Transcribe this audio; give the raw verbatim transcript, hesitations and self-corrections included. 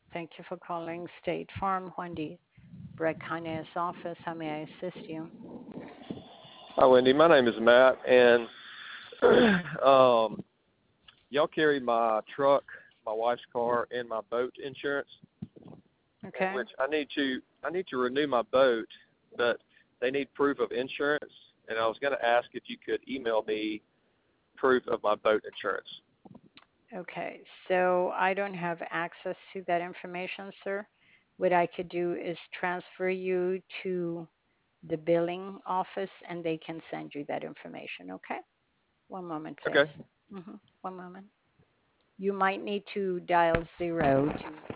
Thank you for calling State Farm, Wendy Breckhanes office. How may I assist you? Hi, Wendy. My name is Matt, and um, y'all carry my truck, my wife's car, and my boat insurance. In Okay. which I need to I need to renew my boat, but they need proof of insurance, and I was going to ask if you could email me proof of my boat insurance. Okay. So I don't have access to that information, sir. What I could do is transfer you to the billing office and they can send you that information. Okay. One moment, please. Okay. hmm One moment. You might need to dial zero to